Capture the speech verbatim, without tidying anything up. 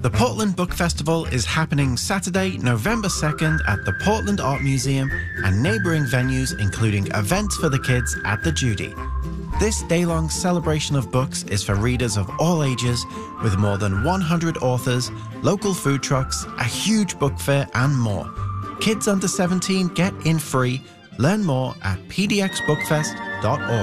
The Portland Book Festival is happening Saturday, November second at the Portland Art Museum and neighbouring venues, including events for the kids at the Judy. This day-long celebration of books is for readers of all ages, with more than one hundred authors, local food trucks, a huge book fair and more. Kids under seventeen get in free. Learn more at p d x book fest dot org.